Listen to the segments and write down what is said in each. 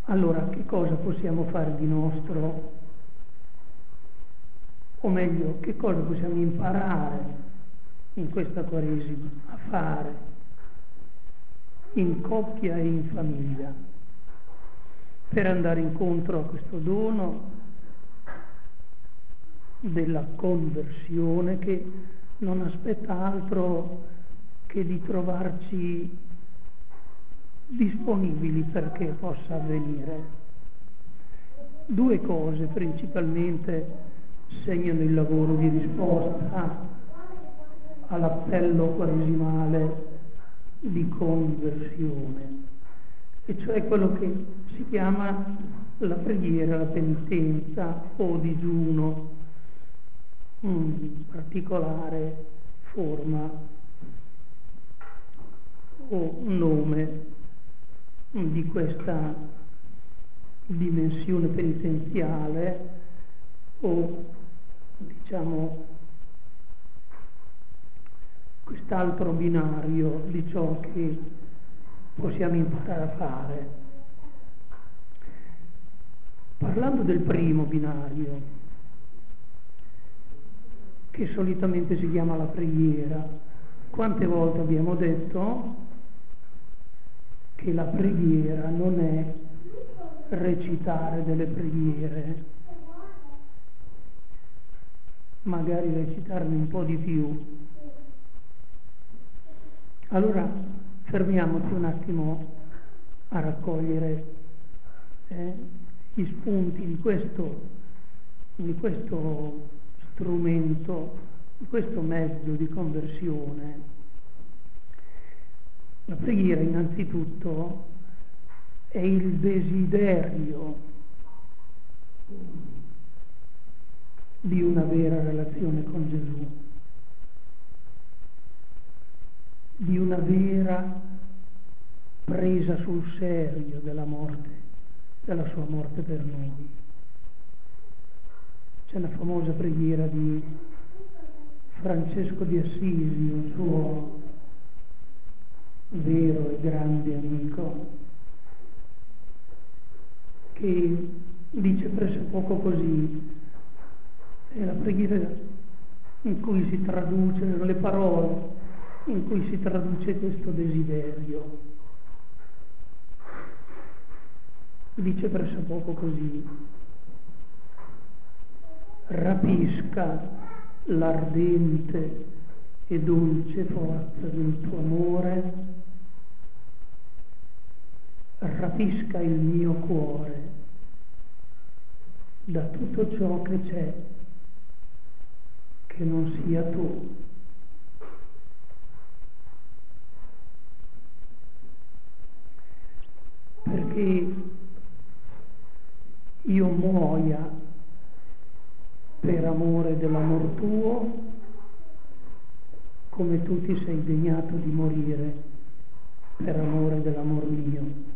Allora, che cosa possiamo fare di nostro? O meglio, che cosa possiamo imparare in questa Quaresima a fare in coppia e in famiglia per andare incontro a questo dono della conversione che non aspetta altro che di trovarci disponibili perché possa avvenire. Due cose principalmente segnano il lavoro di risposta all'appello quaresimale di conversione, e cioè quello che si chiama la preghiera, la penitenza o digiuno, particolare forma o nome di questa dimensione penitenziale o diciamo quest'altro binario di ciò che possiamo imparare a fare. Parlando del primo binario, che solitamente si chiama la preghiera, quante volte abbiamo detto che la preghiera non è recitare delle preghiere, magari recitarne un po' di più. Allora fermiamoci un attimo a raccogliere gli spunti di questo strumento, di questo mezzo di conversione. La preghiera innanzitutto è il desiderio di una vera relazione con Gesù, di una vera presa sul serio della morte, della sua morte per noi. C'è la famosa preghiera di Francesco di Assisi, un suo vero e grande amico, che dice pressopoco così: è la preghiera in cui si traduce, le parole in cui si traduce questo desiderio. Dice pressopoco così: rapisca l'ardente e dolce forza del tuo amore, rapisca il mio cuore da tutto ciò che c'è che non sia tu. Perché io muoia per amore dell'amor tuo, come tu ti sei degnato di morire per amore dell'amor mio.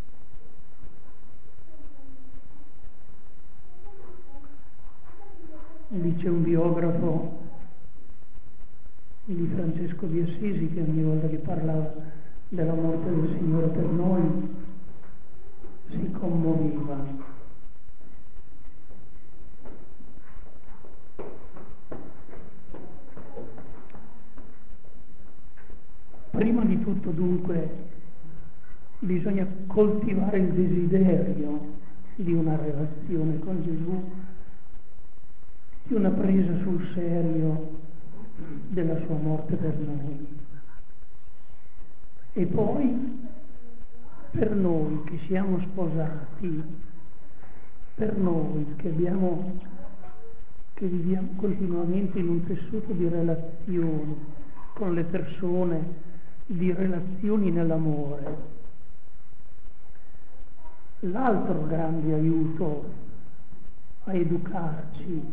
Dice un biografo di Francesco di Assisi che ogni volta che parlava della morte del Signore per noi si commuoveva. Prima di tutto, dunque, bisogna coltivare il desiderio di una relazione con Gesù, di una presa sul serio della sua morte per noi. E poi, per noi che siamo sposati, per noi che viviamo continuamente in un tessuto di relazioni con le persone, di relazioni nell'amore, l'altro grande aiuto a educarci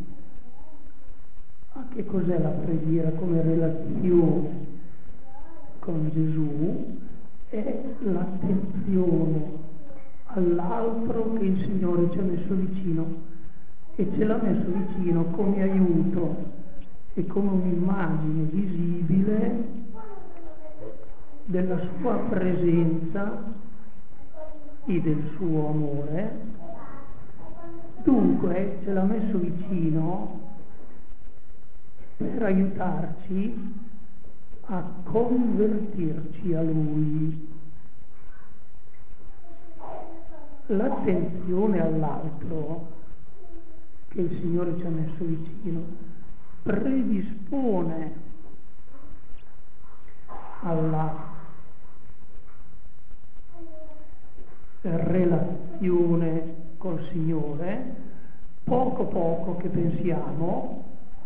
a che cos'è la preghiera come relazione con Gesù è l'attenzione all'altro che il Signore ci ha messo vicino, e ce l'ha messo vicino come aiuto e come un'immagine visibile della sua presenza e del suo amore, dunque ce l'ha messo vicino per aiutarci a convertirci a Lui. L'attenzione all'altro che il Signore ci ha messo vicino predispone alla relazione col Signore, poco che pensiamo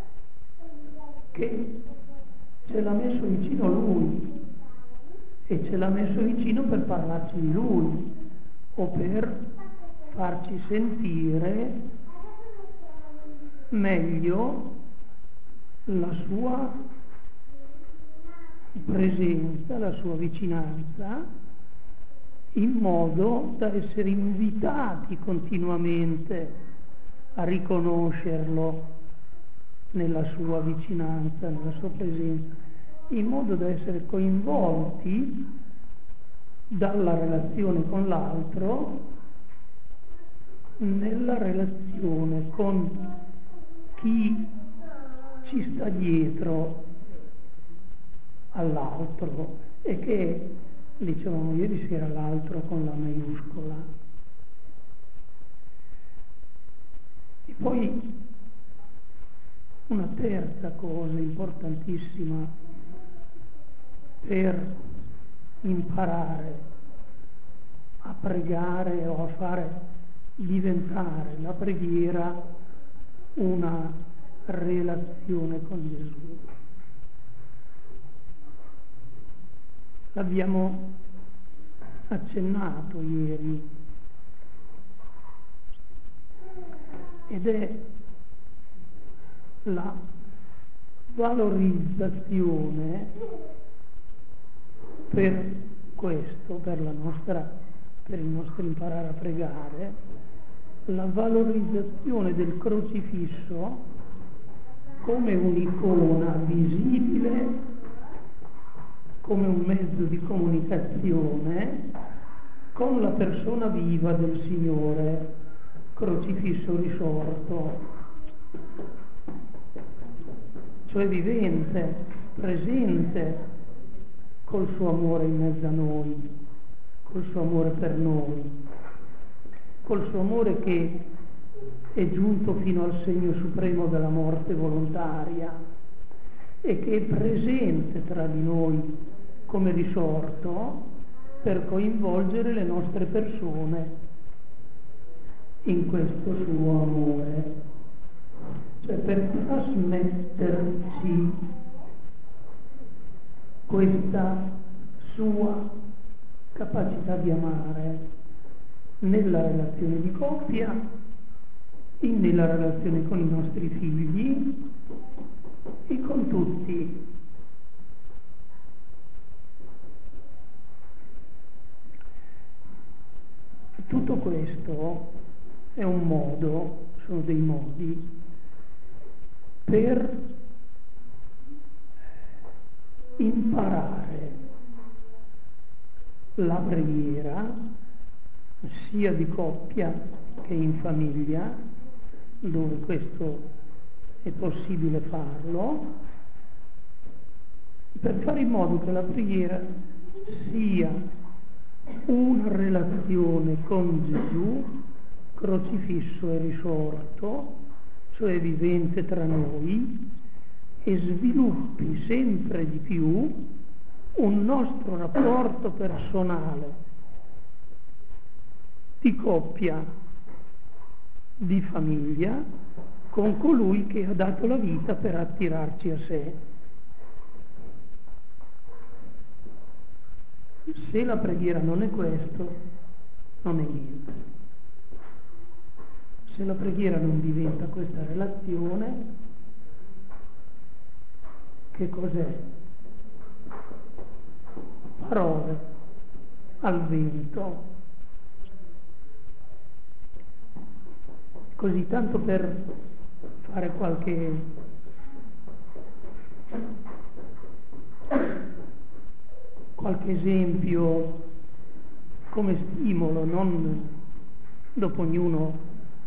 che ce l'ha messo vicino Lui e ce l'ha messo vicino per parlarci di Lui o per farci sentire meglio la sua presenza, la sua vicinanza, in modo da essere invitati continuamente a riconoscerlo nella sua vicinanza, nella sua presenza, in modo da essere coinvolti dalla relazione con l'altro nella relazione con chi ci sta dietro all'altro e che, dicevamo ieri sera, l'altro con la maiuscola. E poi una terza cosa importantissima per imparare a pregare o a fare diventare la preghiera una relazione con Gesù. L'abbiamo accennato ieri ed è la valorizzazione per questo, per il nostro imparare a pregare, la valorizzazione del crocifisso come un'icona visibile, come un mezzo di comunicazione con la persona viva del Signore, crocifisso risorto, cioè vivente, presente col suo amore in mezzo a noi, col suo amore per noi, col suo amore che è giunto fino al segno supremo della morte volontaria e che è presente tra di noi come risorto per coinvolgere le nostre persone in questo suo amore, cioè per trasmetterci questa sua capacità di amare nella relazione di coppia, nella relazione con i nostri figli e con tutti. Tutto questo è un modo, sono dei modi per imparare la preghiera sia di coppia che in famiglia, dove questo è possibile farlo, per fare in modo che la preghiera sia una relazione con Gesù, crocifisso e risorto, cioè vivente tra noi, e sviluppi sempre di più un nostro rapporto personale di coppia, di famiglia, con colui che ha dato la vita per attirarci a sé. Se la preghiera non è questo, non è niente. Se la preghiera non diventa questa relazione, che cos'è? Parole al vento. Così, tanto per fare qualche esempio come stimolo, non dopo ognuno.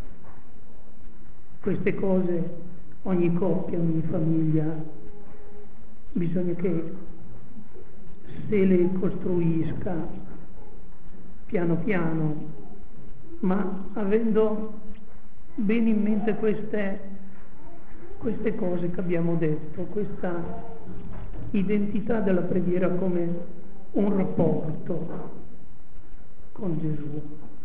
Queste cose, ogni coppia, ogni famiglia, bisogna che se le costruisca piano piano, ma avendo bene in mente queste cose che abbiamo detto, questa identità della preghiera come un rapporto con Gesù.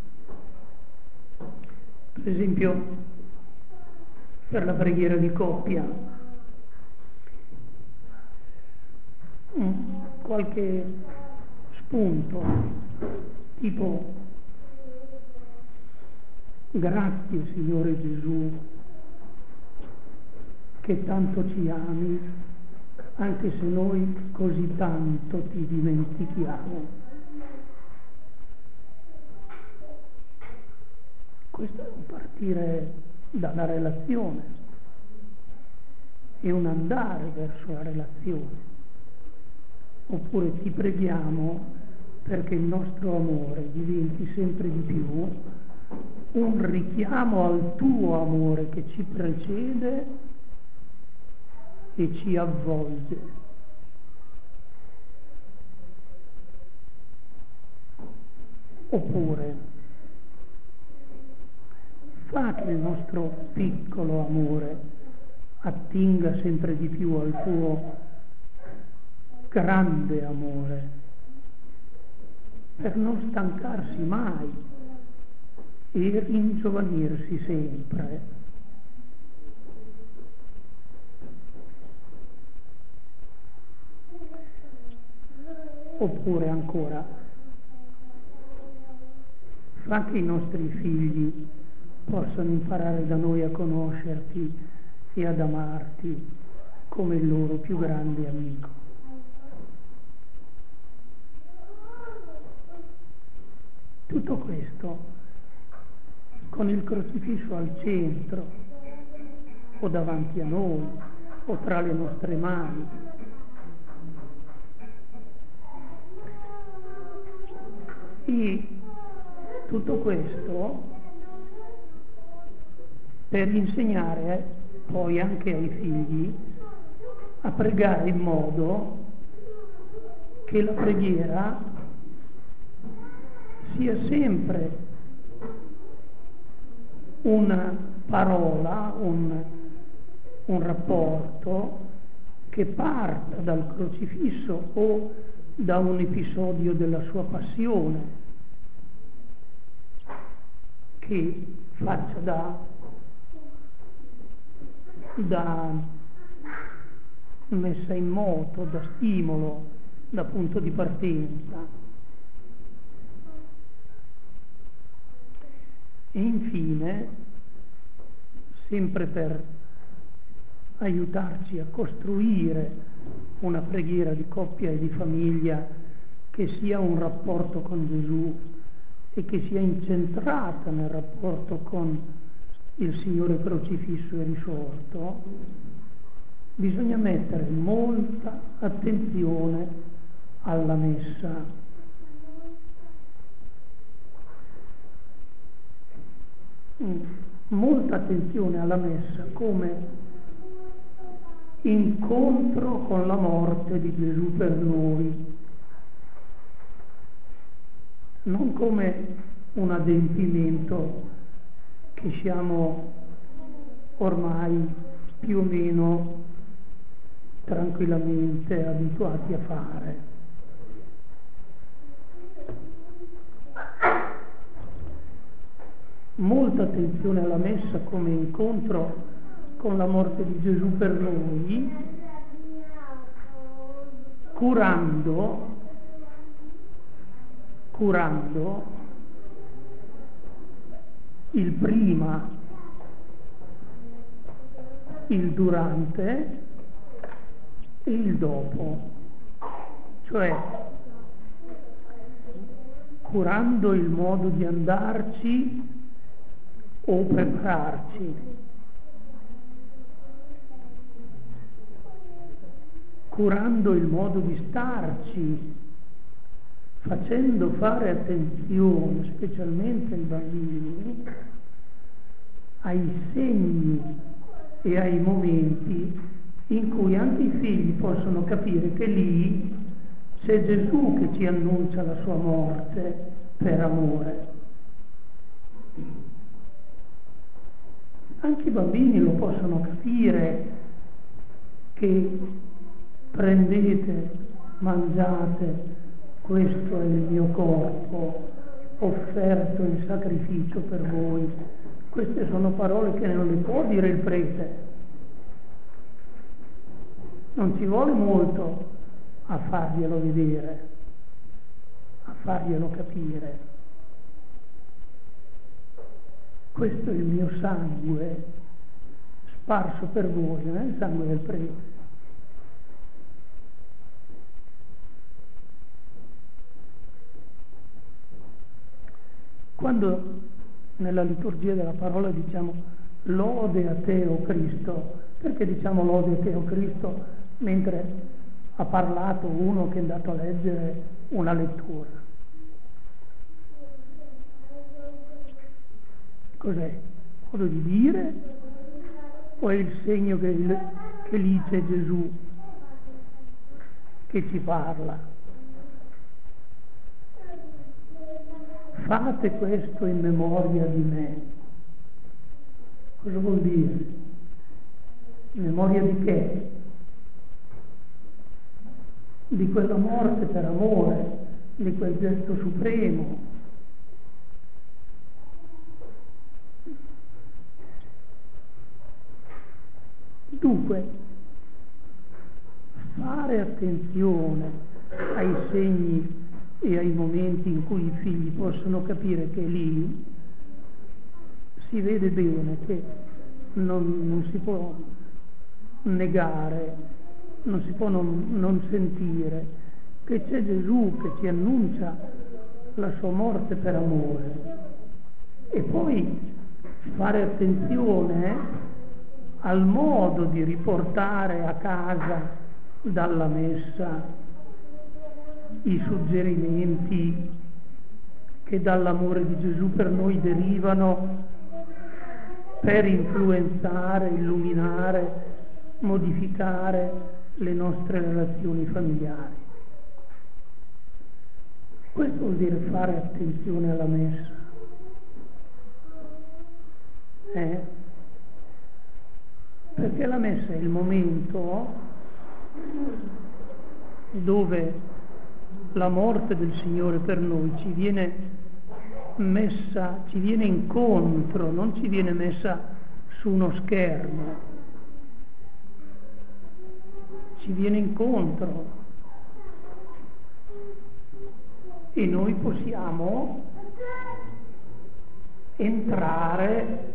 Per esempio, per la preghiera di coppia, qualche spunto, tipo: grazie Signore Gesù che tanto ci ami, anche se noi così tanto ti dimentichiamo. Questo è un partire dalla relazione, è un andare verso la relazione. Oppure ti preghiamo perché il nostro amore diventi sempre di più un richiamo al tuo amore che ci precede e ci avvolge. Oppure fa che il nostro piccolo amore attinga sempre di più al tuo grande amore, per non stancarsi mai e ringiovanirsi sempre. Oppure ancora, fa che i nostri figli possano imparare da noi a conoscerti e ad amarti come il loro più grande amico. Tutto questo con il crocifisso al centro, o davanti a noi, o tra le nostre mani. E tutto questo per insegnare poi anche ai figli a pregare in modo che la preghiera sia sempre una parola, un rapporto che parta dal crocifisso o da un episodio della sua passione, che faccia da messa in moto, da stimolo, da punto di partenza. E infine, sempre per aiutarci a costruire una preghiera di coppia e di famiglia che sia un rapporto con Gesù e che sia incentrata nel rapporto con il Signore crocifisso e risorto, bisogna mettere molta attenzione alla messa. Molta attenzione alla messa come incontro con la morte di Gesù per noi, non come un adempimento che siamo ormai più o meno tranquillamente abituati a fare. Molta attenzione alla messa come incontro con la morte di Gesù per noi, curando il prima, il durante e il dopo, cioè curando il modo di andarci o prepararci, curando il modo di starci facendo fare attenzione, specialmente ai bambini, ai segni e ai momenti in cui anche i figli possono capire che lì c'è Gesù che ci annuncia la sua morte per amore. Anche i bambini lo possono capire che prendete, mangiate, questo è il mio corpo offerto in sacrificio per voi. Queste sono parole che non le può dire il prete. Non ci vuole molto a farglielo vedere, a farglielo capire. Questo è il mio sangue sparso per voi, non è il sangue del prete. Quando nella liturgia della parola diciamo lode a te, o Cristo, perché diciamo lode a te, o Cristo, mentre ha parlato uno che è andato a leggere una lettura? Cos'è? Modo di dire? O è il segno che lì c'è Gesù che ci parla? Fate questo in memoria di me. Cosa vuol dire? In memoria di che? Di quella morte per amore, di quel gesto supremo. Dunque, fare attenzione ai segni e ai momenti in cui i figli possono capire che lì si vede bene che non si può negare, non si può non sentire che c'è Gesù che ci annuncia la sua morte per amore. E poi fare attenzione al modo di riportare a casa dalla messa i suggerimenti che dall'amore di Gesù per noi derivano per influenzare, illuminare, modificare le nostre relazioni familiari. Questo vuol dire fare attenzione alla messa. Perché la messa è il momento dove la morte del Signore per noi ci viene messa, ci viene incontro, non ci viene messa su uno schermo, ci viene incontro e noi possiamo entrare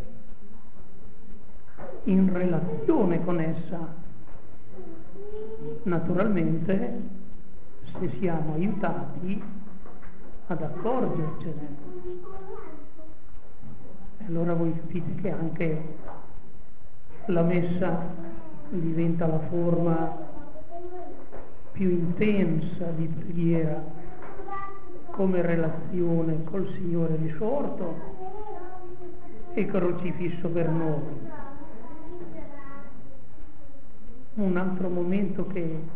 in relazione con essa, naturalmente se siamo aiutati ad accorgercene. E allora voi capite che anche la messa diventa la forma più intensa di preghiera come relazione col Signore risorto e crocifisso per noi. Un altro momento che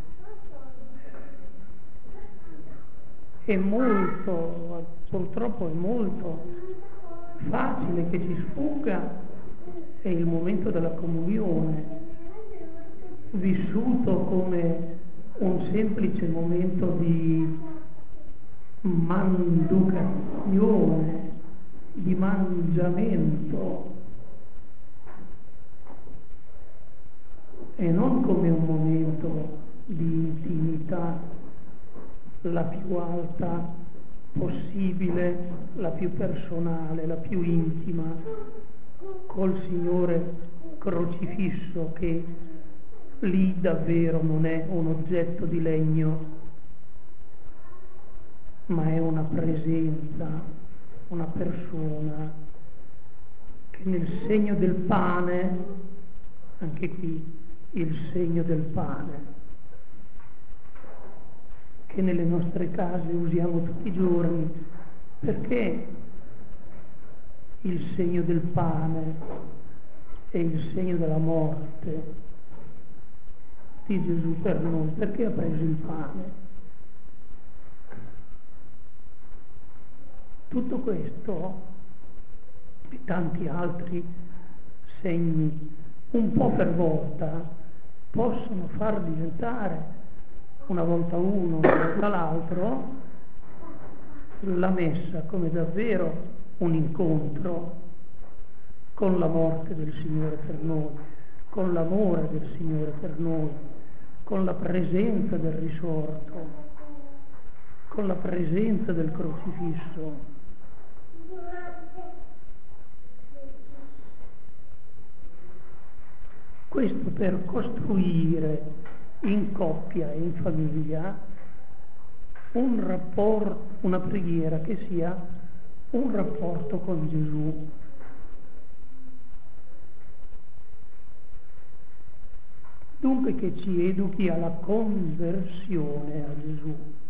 è molto, purtroppo è molto facile che ci sfugga, è il momento della comunione, vissuto come un semplice momento di manducazione, di mangiamento, e non come un momento di intimità la più alta possibile, la più personale, la più intima, col Signore crocifisso, che lì davvero non è un oggetto di legno, ma è una presenza, una persona che nel segno del pane, anche qui il segno del pane, che nelle nostre case usiamo tutti i giorni, perché il segno del pane è il segno della morte di Gesù per noi. Perché ha preso il pane? Tutto questo e tanti altri segni, un po' per volta, possono far diventare, una volta uno, una volta l'altro, la messa come davvero un incontro con la morte del Signore per noi, con l'amore del Signore per noi, con la presenza del risorto, con la presenza del crocifisso. Questo per costruire in coppia e in famiglia un rapporto, una preghiera che sia un rapporto con Gesù. Dunque che ci educhi alla conversione a Gesù.